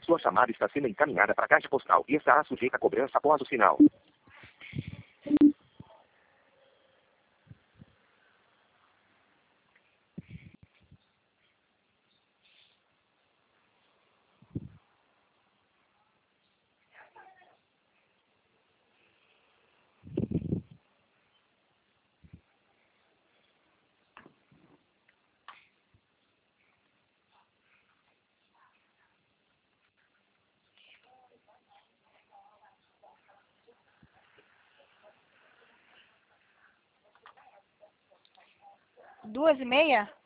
Sua chamada está sendo encaminhada para a caixa postal e estará sujeita a cobrança após o sinal. Duas e meia?